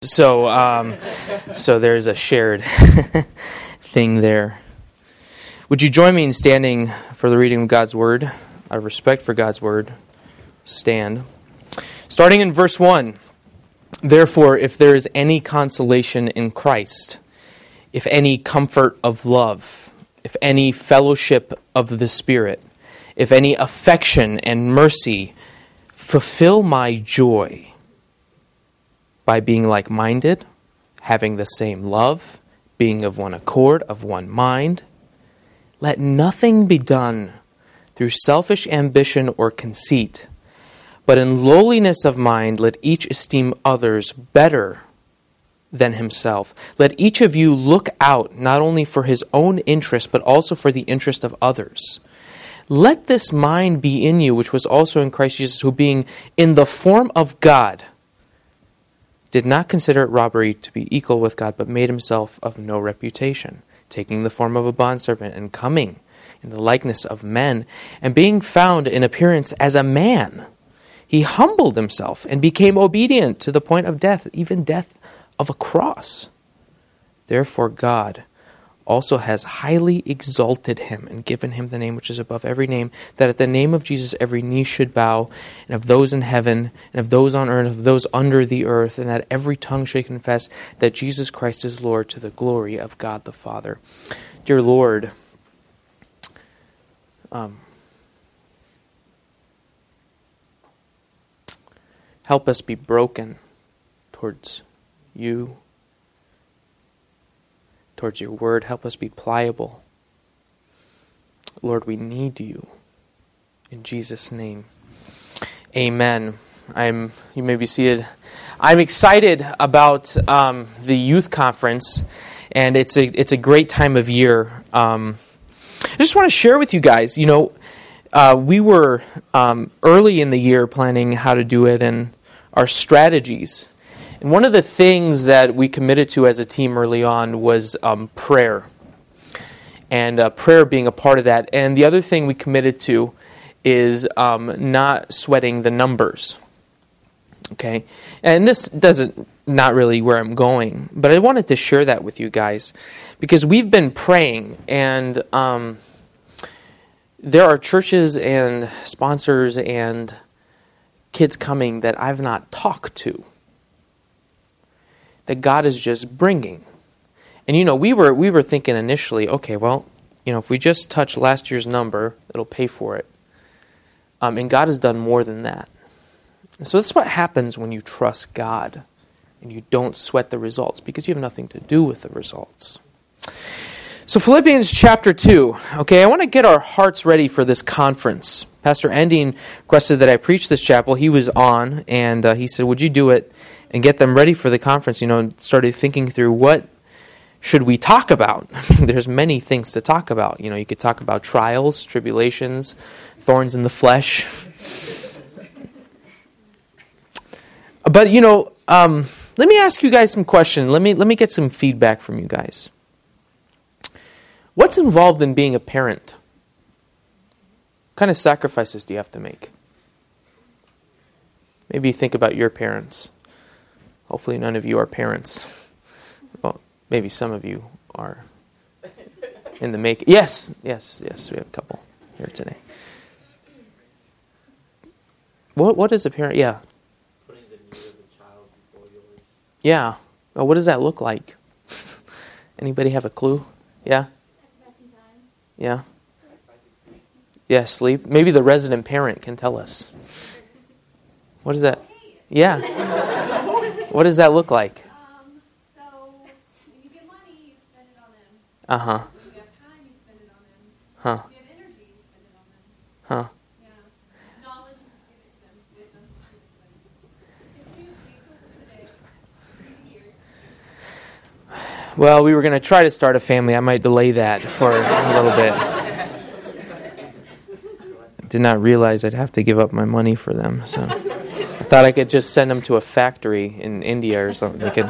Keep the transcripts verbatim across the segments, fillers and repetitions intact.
So, um, so there's a shared thing there. Would you join me in standing for the reading of God's Word? Out of respect for God's Word, stand. Starting in verse one. Therefore, if there is any consolation in Christ, if any comfort of love, if any fellowship of the Spirit, if any affection and mercy, fulfill my joy by being like-minded, having the same love, being of one accord, of one mind. Let nothing be done through selfish ambition or conceit, but in lowliness of mind let each esteem others better than himself. Let each of you look out not only for his own interest, but also for the interest of others. Let this mind be in you, which was also in Christ Jesus, who being in the form of God, did not consider it robbery to be equal with God, but made himself of no reputation, taking the form of a bondservant and coming in the likeness of men, and being found in appearance as a man, he humbled himself and became obedient to the point of death, even death of a cross. Therefore God also has highly exalted him and given him the name which is above every name, that at the name of Jesus every knee should bow, and of those in heaven, and of those on earth, and of those under the earth, and that every tongue should confess that Jesus Christ is Lord, to the glory of God the Father. Dear Lord, um, help us be broken towards you, towards your word. Help us be pliable. Lord, we need you. In Jesus' name, amen. I'm. You may be seated. I'm excited about um, the youth conference, and it's a it's a great time of year. Um, I just want to share with you guys. You know, uh, we were um, early in the year planning how to do it and our strategies. And one of the things that we committed to as a team early on was um, prayer. And uh, prayer being a part of that. And the other thing we committed to is um, not sweating the numbers. Okay? And this doesn't, not really where I'm going. But I wanted to share that with you guys. Because we've been praying. And um, there are churches and sponsors and kids coming that I've not talked to, that God is just bringing. And you know, we were we were thinking initially, okay, well, you know, if we just touch last year's number, it'll pay for it. Um, and God has done more than that. And so that's what happens when you trust God and you don't sweat the results, because you have nothing to do with the results. So Philippians chapter two. Okay, I want to get our hearts ready for this conference. Pastor Ending requested that I preach this chapel. He was on, and uh, he said, would you do it and get them ready for the conference? You know, and started thinking through, what should we talk about? I mean, there's many things to talk about. You know, you could talk about trials, tribulations, thorns in the flesh. But, you know, um, let me ask you guys some questions. Let me, let me get some feedback from you guys. What's involved in being a parent? What kind of sacrifices do you have to make? Maybe think about your parents. Hopefully none of you are parents. Well, maybe some of you are in the make. Yes, yes, yes, we have a couple here today. What What is a parent? Yeah. Putting the need of the child before yours. Yeah. Well, what does that look like? Anybody have a clue? Yeah? Yeah? Yeah, sleep. Maybe the resident parent can tell us. What is that? Yeah. What does that look like? Um, so, when you get money, you spend it on them. Uh-huh. When you have time, you spend it on them. Huh. If you have energy, you spend it on them. Huh. Yeah. Knowledge, you give it to them. Wisdom, you give it to them. Continuously, today, through the years. Well, we were going to try to start a family. I might delay that for a little bit. Did not realize I'd have to give up my money for them, so I thought I could just send them to a factory in India or something. They could.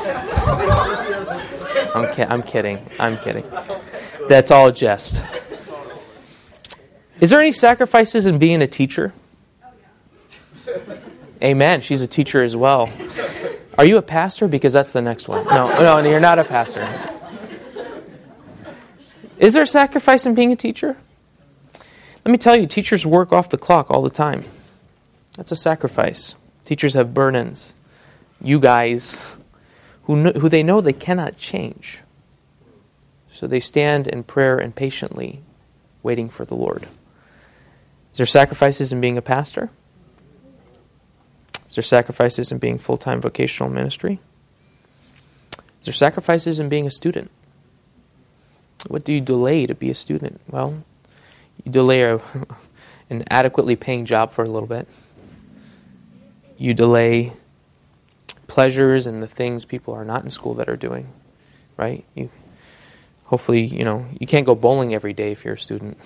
I'm, ki- I'm kidding. I'm kidding. That's all a jest. Is there any sacrifices in being a teacher? Amen. She's a teacher as well. Are you a pastor? Because that's the next one. No, no, you're not a pastor. Is there sacrifice in being a teacher? Let me tell you, teachers work off the clock all the time. That's a sacrifice. Teachers have burden-ins. You guys, who know, who they know they cannot change. So they stand in prayer and patiently waiting for the Lord. Is there sacrifices in being a pastor? Is there sacrifices in being full-time vocational ministry? Is there sacrifices in being a student? What do you delay to be a student? Well, you delay a, an adequately paying job for a little bit. You delay pleasures and the things people are not in school that are doing, right? You hopefully, you know, you can't go bowling every day if you're a student.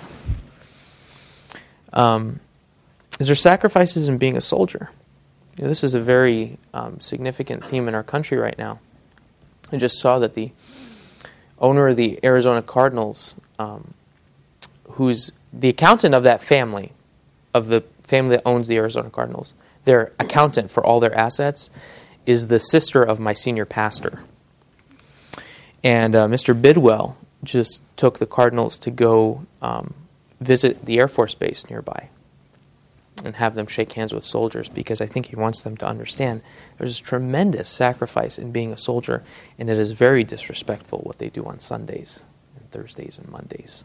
Um, is there sacrifices in being a soldier? You know, this is a very um, significant theme in our country right now. I just saw that the owner of the Arizona Cardinals, um, who's the accountant of that family, of the family that owns the Arizona Cardinals, their accountant for all their assets is the sister of my senior pastor. And uh, Mister Bidwell just took the Cardinals to go um, visit the Air Force Base nearby and have them shake hands with soldiers, because I think he wants them to understand there's tremendous sacrifice in being a soldier, and it is very disrespectful what they do on Sundays and Thursdays and Mondays.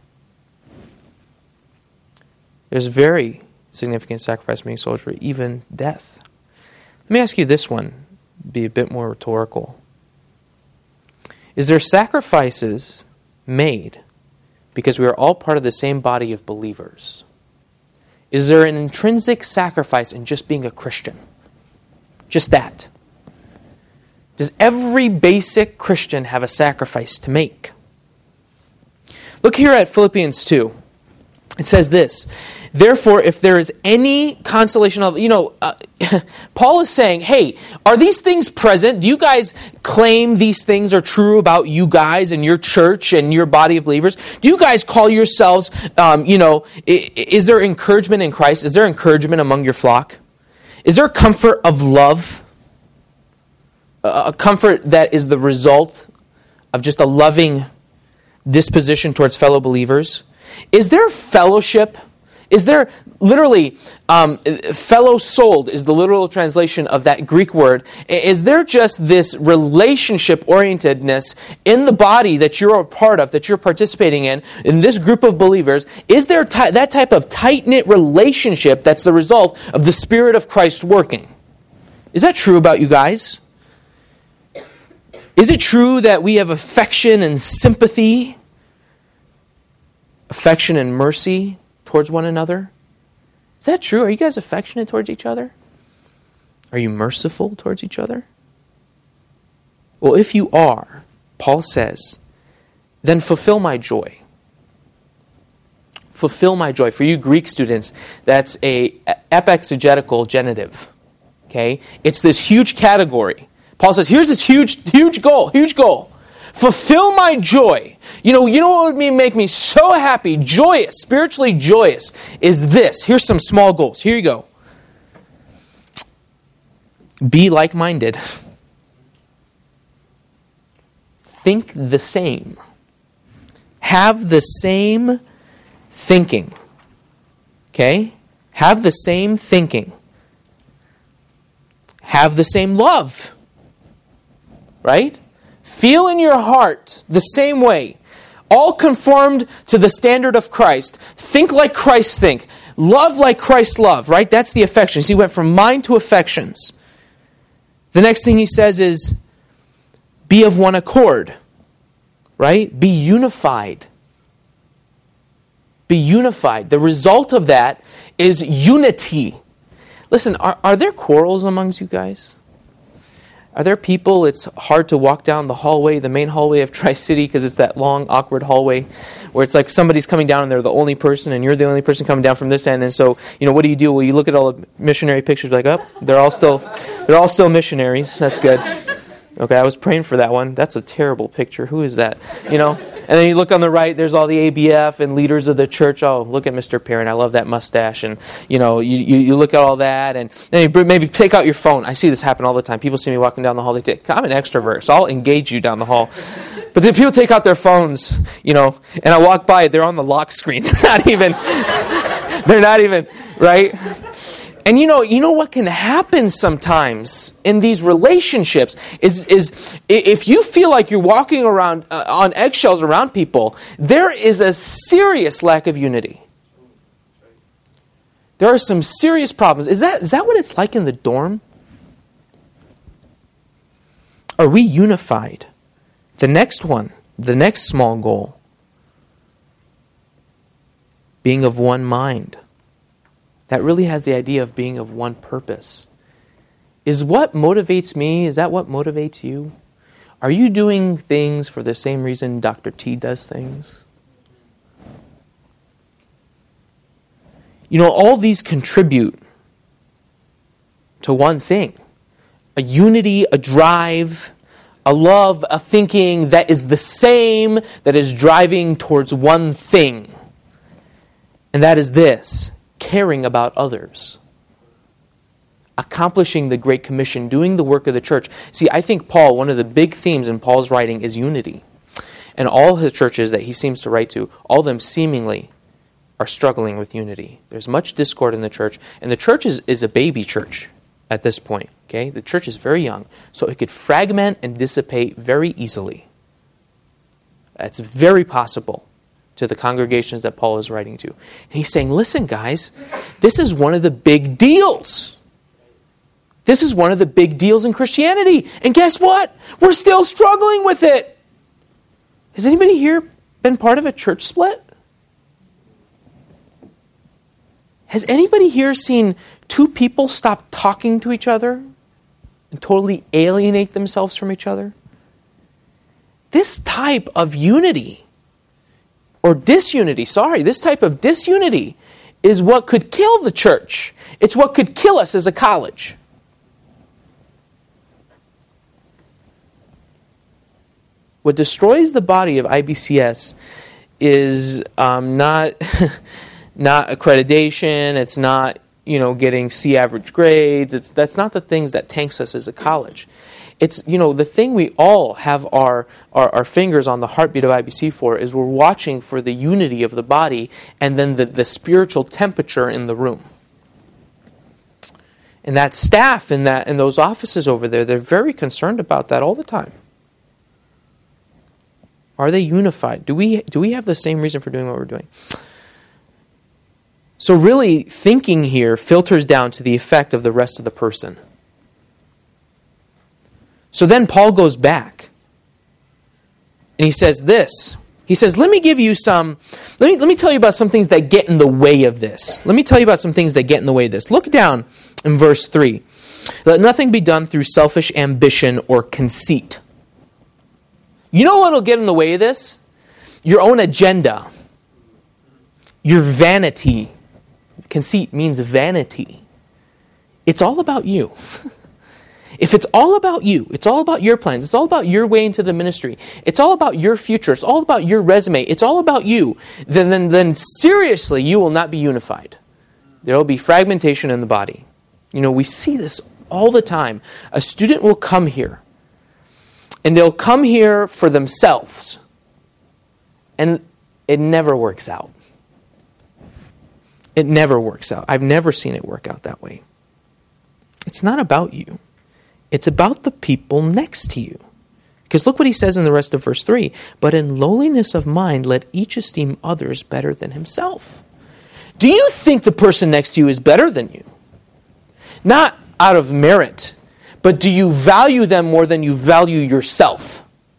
There's very significant sacrifice in being a soldier, even death. Let me ask you this one, be a bit more rhetorical. Is there sacrifices made because we are all part of the same body of believers? Is there an intrinsic sacrifice in just being a Christian? Just that. Does every basic Christian have a sacrifice to make? Look here at Philippians two. It says this, therefore, if there is any consolation of, you know, uh, Paul is saying, hey, are these things present? Do you guys claim these things are true about you guys and your church and your body of believers? Do you guys call yourselves, um, you know, is there encouragement in Christ? Is there encouragement among your flock? Is there comfort of love? A comfort that is the result of just a loving disposition towards fellow believers? Is there fellowship? Is there literally, um, fellow souled is the literal translation of that Greek word. Is there just this relationship orientedness in the body that you're a part of, that you're participating in, in this group of believers? Is there t- that type of tight-knit relationship that's the result of the Spirit of Christ working? Is that true about you guys? Is it true that we have affection and sympathy? Affection and mercy towards one another? Is that true? Are you guys affectionate towards each other? Are you merciful towards each other? Well, if you are, Paul says, then fulfill my joy. Fulfill my joy. For you Greek students, that's a epexegetical genitive. Okay? It's this huge category. Paul says, here's this huge, huge goal, huge goal. Fulfill my joy. You know, you know what would make me so happy, joyous, spiritually joyous, is this. Here's some small goals. Here you go. Be like-minded. Think the same. Have the same thinking. Okay? Have the same thinking. Have the same love. Right? Feel in your heart the same way. All conformed to the standard of Christ. Think like Christ think. Love like Christ love, right? That's the affections. He went from mind to affections. The next thing he says is, be of one accord, right? Be unified. Be unified. The result of that is unity. Listen, are, are there quarrels amongst you guys? Are there people, it's hard to walk down the hallway, the main hallway of Tri-City, because it's that long, awkward hallway where it's like somebody's coming down and they're the only person and you're the only person coming down from this end. And so, you know, what do you do? Well, you look at all the missionary pictures like, oh, they're all still, they're all still missionaries. That's good. Okay, I was praying for that one. That's a terrible picture. Who is that? You know, And then you look on the right, there's all the A B F and leaders of the church. Oh, look at Mister Perrin. I love that mustache. And, you know, you, you, you look at all that. And then you maybe take out your phone. I see this happen all the time. People see me walking down the hall. They take, I'm an extrovert, so I'll engage you down the hall. But then people take out their phones, you know, and I walk by. They're on the lock screen. They're not even, they're not even, right? And you know, you know what can happen sometimes in these relationships is, is if you feel like you're walking around uh, on eggshells around people, there is a serious lack of unity. There are some serious problems. Is that is that what it's like in the dorm? Are we unified? The next one, the next small goal, being of one mind. That really has the idea of being of one purpose. Is what motivates me, is that what motivates you? Are you doing things for the same reason Doctor T does things? You know, all these contribute to one thing. A unity, a drive, a love, a thinking that is the same, that is driving towards one thing. And that is this: caring about others. Accomplishing the Great Commission, doing the work of the church. See, I think Paul, one of the big themes in Paul's writing is unity. And all his churches that he seems to write to, all of them seemingly are struggling with unity. There's much discord in the church, and the church is, is a baby church at this point. Okay, the church is very young, so it could fragment and dissipate very easily. That's very possible to the congregations that Paul is writing to. And he's saying, listen, guys, this is one of the big deals. This is one of the big deals in Christianity. And guess what? We're still struggling with it. Has anybody here been part of a church split? Has anybody here seen two people stop talking to each other and totally alienate themselves from each other? This type of unity, or disunity, sorry, this type of disunity is what could kill the church. It's what could kill us as a college. What destroys the body of I B C S is um, not not accreditation. It's not, you know, getting C average grades. It's that's not the things that tanks us as a college. It's, you know, the thing we all have our, our, our fingers on the heartbeat of I B C for is we're watching for the unity of the body and then the, the spiritual temperature in the room. And that staff in that in those offices over there, they're very concerned about that all the time. Are they unified? Do we do we have the same reason for doing what we're doing? So really, thinking here filters down to the effect of the rest of the person. So then Paul goes back. And he says this. He says, let me give you some, let me, let me tell you about some things that get in the way of this. Let me tell you about some things that get in the way of this. Look down in verse three. Let nothing be done through selfish ambition or conceit. You know what will get in the way of this? Your own agenda. Your vanity. Conceit means vanity. It's all about you. If it's all about you, it's all about your plans, it's all about your way into the ministry, it's all about your future, it's all about your resume, it's all about you, then, then, then seriously, you will not be unified. There will be fragmentation in the body. You know, we see this all the time. A student will come here, and they'll come here for themselves, and it never works out. It never works out. I've never seen it work out that way. It's not about you. It's about the people next to you. Because look what he says in the rest of verse three. But in lowliness of mind, let each esteem others better than himself. Do you think the person next to you is better than you? Not out of merit, but do you value them more than you value yourself?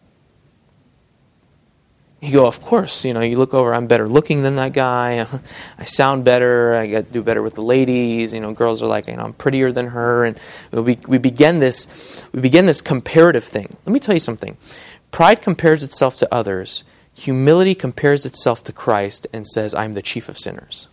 You go, of course, you know, you look over, I'm better looking than that guy. I sound better. I got to do better with the ladies. You know, girls are like, you know, I'm prettier than her. And we we begin this we begin this comparative thing. Let me tell you something. Pride compares itself to others. Humility compares itself to Christ and says, I'm the chief of sinners.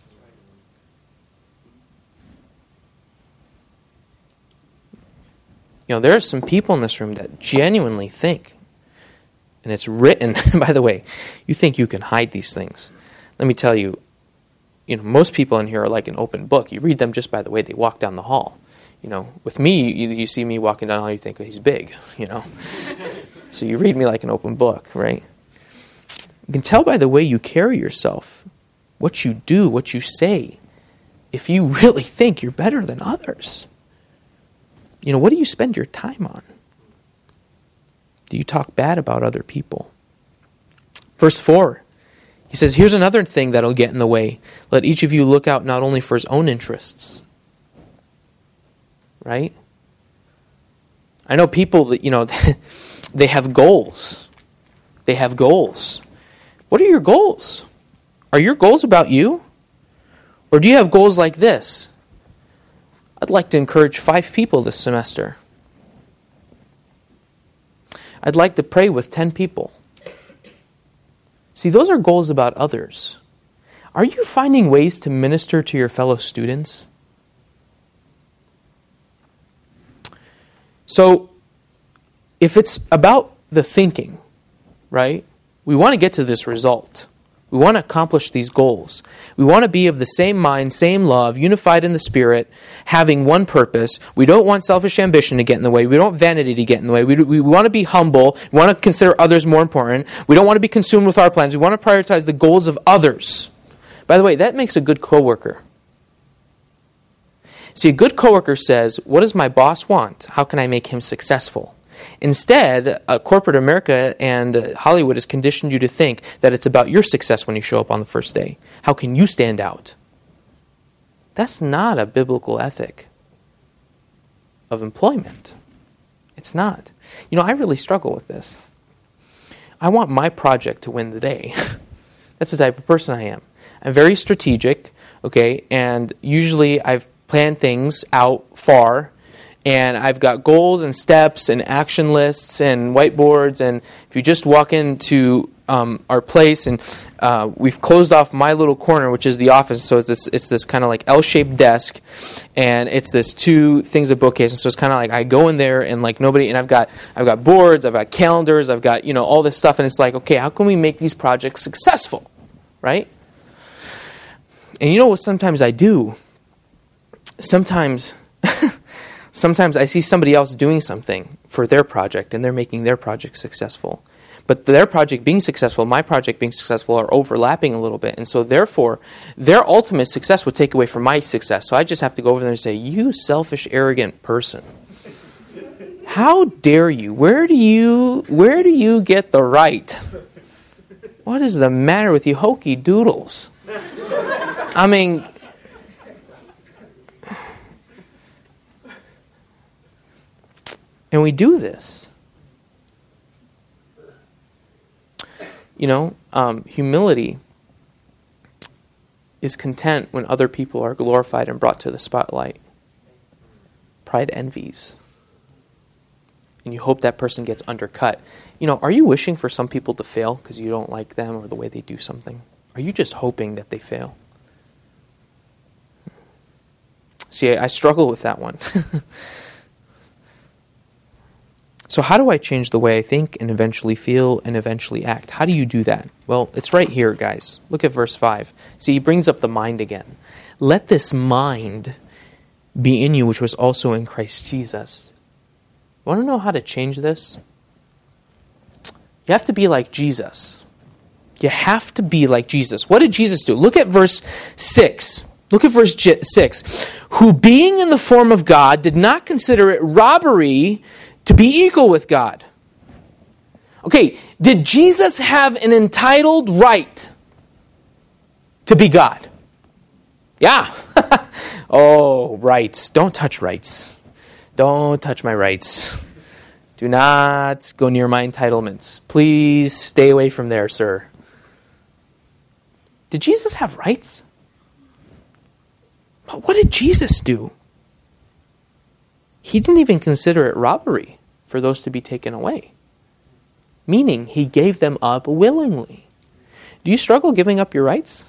You know, there are some people in this room that genuinely think And it's written, by the way, you think you can hide these things. Let me tell you, you know, most people in here are like an open book. You read them just by the way they walk down the hall. You know, with me, you, you see me walking down the hall, you think, oh, he's big, you know. So you read me like an open book, right? You can tell by the way you carry yourself, what you do, what you say, if you really think you're better than others. You know, what do you spend your time on? Do you talk bad about other people? Verse four, he says, here's another thing that'll get in the way. Let each of you look out not only for his own interests. Right? I know people that, you know, they have goals. They have goals. What are your goals? Are your goals about you? Or do you have goals like this? I'd like to encourage five people this semester. I'd like to pray with ten people. See, those are goals about others. Are you finding ways to minister to your fellow students? So, if it's about the thinking, right? We want to get to this result. We want to accomplish these goals. We want to be of the same mind, same love, unified in the Spirit, having one purpose. We don't want selfish ambition to get in the way. We don't want vanity to get in the way. We, we want to be humble. We want to consider others more important. We don't want to be consumed with our plans. We want to prioritize the goals of others. By the way, that makes a good coworker. See, a good coworker says, what does my boss want? How can I make him successful? Instead, uh, corporate America and uh, Hollywood has conditioned you to think that it's about your success when you show up on the first day. How can you stand out? That's not a biblical ethic of employment. It's not. You know, I really struggle with this. I want my project to win the day. That's the type of person I am. I'm very strategic, okay, and usually I've planned things out far. And I've got goals and steps and action lists and whiteboards. And if you just walk into um, our place, and uh, we've closed off my little corner, which is the office. So it's this, it's this kind of like L-shaped desk, and it's this two things of bookcase. And so it's kind of like I go in there and like nobody. And I've got I've got boards, I've got calendars, I've got you know all this stuff. And it's like, okay, how can we make these projects successful, right? And you know what? Sometimes I do. Sometimes. Sometimes I see somebody else doing something for their project, and they're making their project successful. But their project being successful, my project being successful, are overlapping a little bit. And so therefore, their ultimate success would take away from my success. So I just have to go over there and say, you selfish, arrogant person. How dare you? Where do you, where do you get the right? What is the matter with you hokey doodles? I mean... And we do this. You know, um, humility is content when other people are glorified and brought to the spotlight. Pride envies. And you hope that person gets undercut. You know, are you wishing for some people to fail because you don't like them or the way they do something? Are you just hoping that they fail? See, I, I struggle with that one. So how do I change the way I think and eventually feel and eventually act? How do you do that? Well, it's right here, guys. Look at verse five. See, he brings up the mind again. Let this mind be in you, which was also in Christ Jesus. You want to know how to change this? You have to be like Jesus. You have to be like Jesus. What did Jesus do? Look at verse six. Look at verse six. Who being in the form of God did not consider it robbery to be equal with God. Okay, did Jesus have an entitled right to be God? Yeah. Oh, rights. Don't touch rights. Don't touch my rights. Do not go near my entitlements. Please stay away from there, sir. Did Jesus have rights? But what did Jesus do? He didn't even consider it robbery for those to be taken away. Meaning, he gave them up willingly. Do you struggle giving up your rights?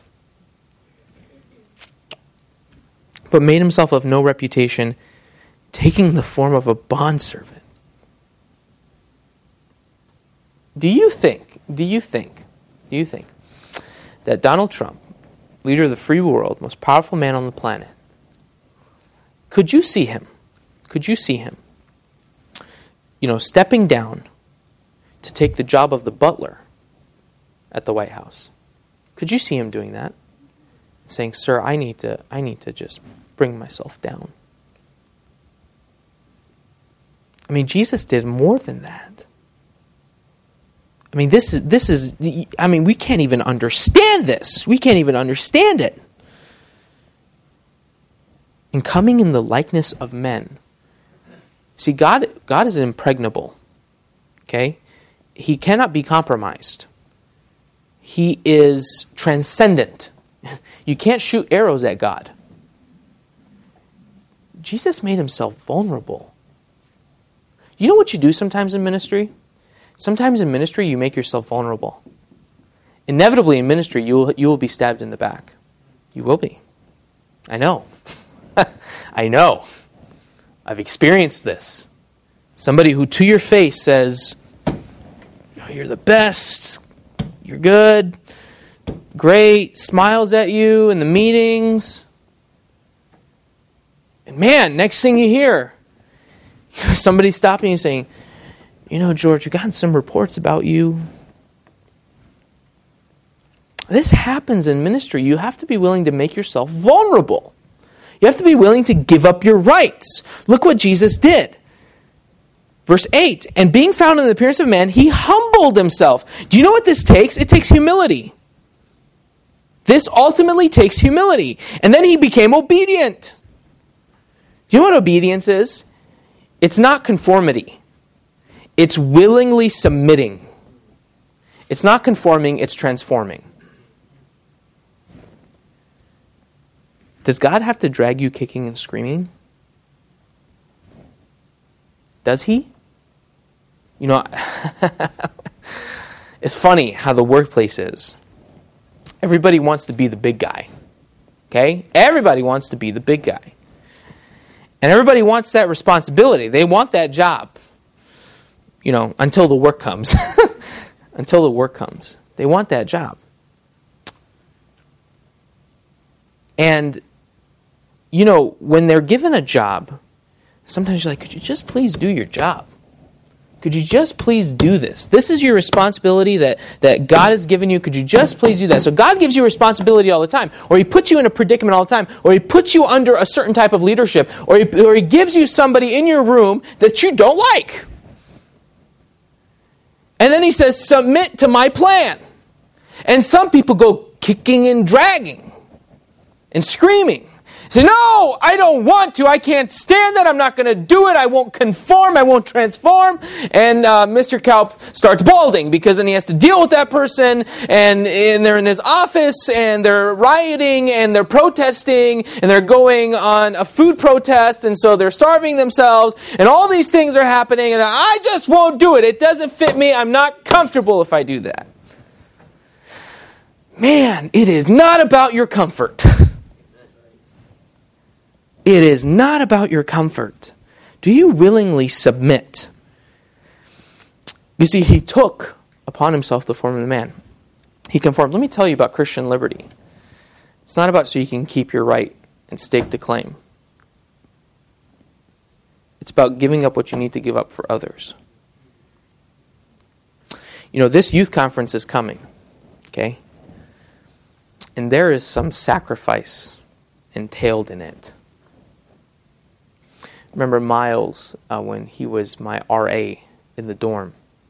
But made himself of no reputation, taking the form of a bondservant. Do you think, do you think, do you think that Donald Trump, leader of the free world, most powerful man on the planet, could you see him, could you see him, you know, stepping down to take the job of the butler at the White House? Could you see him doing that? Saying, sir, I need to, I need to just bring myself down. I mean, Jesus did more than that. I mean, this is, this is, I mean, we can't even understand this. We can't even understand it. And coming in the likeness of men. See, God, God is impregnable. Okay? He cannot be compromised. He is transcendent. You can't shoot arrows at God. Jesus made himself vulnerable. You know what you do sometimes in ministry? Sometimes in ministry, you make yourself vulnerable. Inevitably in ministry, you will, you will be stabbed in the back. You will be. I know. I know. I've experienced this. Somebody who to your face says, oh, you're the best, you're good, great, smiles at you in the meetings. And man, next thing you hear, somebody stopping you saying, you know, George, we've gotten some reports about you. This happens in ministry. You have to be willing to make yourself vulnerable. You have to be willing to give up your rights. Look what Jesus did. Verse eight, and being found in the appearance of man, he humbled himself. Do you know what this takes? It takes humility. This ultimately takes humility. And then he became obedient. Do you know what obedience is? It's not conformity. It's willingly submitting. It's not conforming, it's transforming. Does God have to drag you kicking and screaming? Does he? You know, it's funny how the workplace is. Everybody wants to be the big guy. Okay? Everybody wants to be the big guy. And everybody wants that responsibility. They want that job. You know, until the work comes. Until the work comes. They want that job. And, you know, when they're given a job, sometimes you're like, could you just please do your job? Could you just please do this? This is your responsibility that, that God has given you. Could you just please do that? So God gives you responsibility all the time. Or he puts you in a predicament all the time. Or he puts you under a certain type of leadership. Or he, or he gives you somebody in your room that you don't like. And then he says, submit to my plan. And some people go kicking and dragging and screaming. Say, no, I don't want to. I can't stand that. I'm not going to do it. I won't conform. I won't transform. And uh, Mister Kalp starts balding because then he has to deal with that person. And, and they're in his office and they're rioting and they're protesting and they're going on a food protest. And so they're starving themselves. And all these things are happening. And I just won't do it. It doesn't fit me. I'm not comfortable if I do that. Man, it is not about your comfort. It is not about your comfort. Do you willingly submit? You see, he took upon himself the form of the man. He conformed. Let me tell you about Christian liberty. It's not about so you can keep your right and stake the claim. It's about giving up what you need to give up for others. You know, this youth conference is coming, okay? And there is some sacrifice entailed in it. Remember Miles uh, when he was my R A in the dorm.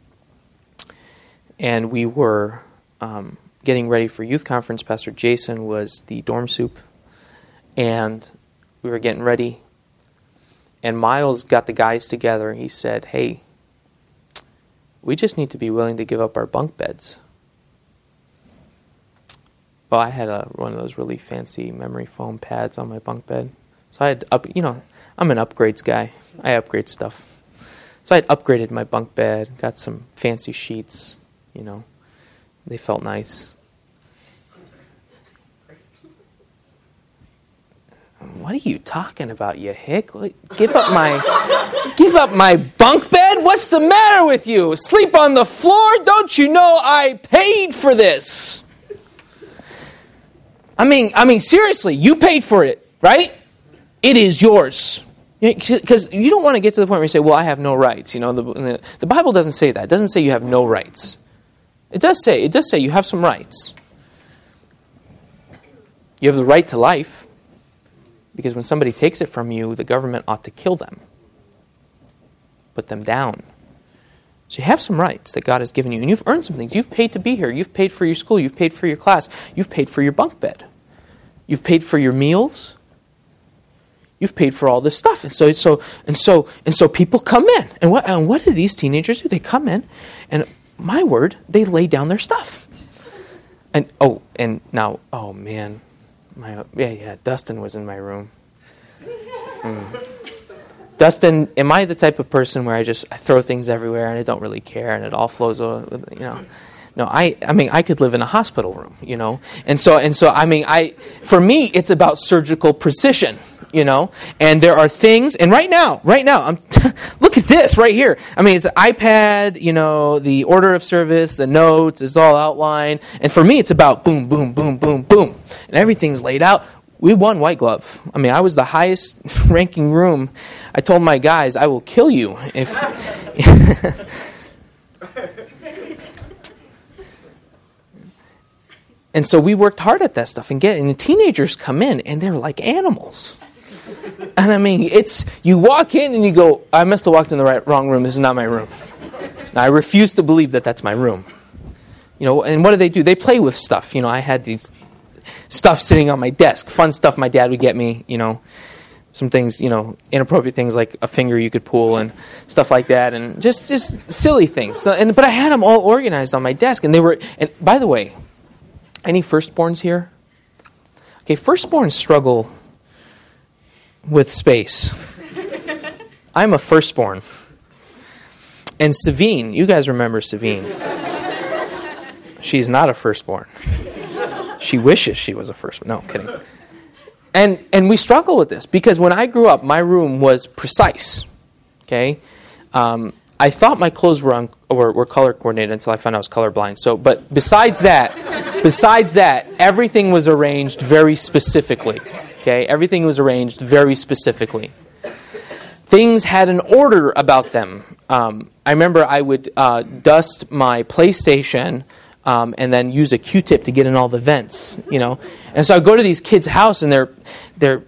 And we were um, getting ready for youth conference. Pastor Jason was the dorm soup. And we were getting ready. And Miles got the guys together. He said, hey, we just need to be willing to give up our bunk beds. Well, I had a, one of those really fancy memory foam pads on my bunk bed. So I had, up, you know, I'm an upgrades guy. I upgrade stuff. So I had upgraded my bunk bed, got some fancy sheets, you know. They felt nice. what are you talking about, you hick? Give up my, give up my bunk bed? What's the matter with you? Sleep on the floor? Don't you know I paid for this? I mean, I mean, seriously, you paid for it, right? It is yours. Because you don't want to get to the point where you say, well, I have no rights. You know, the, the, the Bible doesn't say that. It doesn't say you have no rights. It does say, it does say you have some rights. You have the right to life. Because when somebody takes it from you, the government ought to kill them. Put them down. So you have some rights that God has given you. And you've earned some things. You've paid to be here. You've paid for your school. You've paid for your class. You've paid for your bunk bed. You've paid for your meals. You've paid for all this stuff. And so so and so and so people come in. And what and what do these teenagers do? They come in and my word, they lay down their stuff. And oh, and now, oh man. My yeah, yeah, Dustin was in my room. Mm. Dustin, am I the type of person where I just I throw things everywhere and I don't really care and it all flows over, you know? No, I I mean I could live in a hospital room, you know. And so and so I mean I for me it's about surgical precision, you know. And there are things and right now, right now, I'm look at this right here. I mean it's an iPad, you know, the order of service, the notes, it's all outlined. And for me it's about boom, boom, boom, boom, boom. And everything's laid out. We won White Glove. I mean, I was the highest ranking room. I told my guys, I will kill you if... And so we worked hard at that stuff. And, get, and the teenagers come in, and they're like animals. And I mean, it's you walk in and you go, I must have walked in the right, wrong room. This is not my room. Now, I refuse to believe that that's my room. You know, and what do they do? They play with stuff. You know, I had these... stuff sitting on my desk, fun stuff my dad would get me, you know, some things, you know, inappropriate things like a finger you could pull and stuff like that, and just just silly things. So, and but I had them all organized on my desk, and they were. And by the way, any firstborns here? Okay, firstborns struggle with space. I'm a firstborn, and Savine, you guys remember Savine? She's not a firstborn. She wishes she was a first. No, I'm kidding. And and we struggle with this because when I grew up, my room was precise. Okay, um, I thought my clothes were on, were, were color coordinated until I found out I was colorblind. So, but besides that, besides that, everything was arranged very specifically. Okay, everything was arranged very specifically. Things had an order about them. Um, I remember I would uh, dust my PlayStation. Um, and then use a Q-tip to get in all the vents, you know. And so I go to these kids' house, and they're they're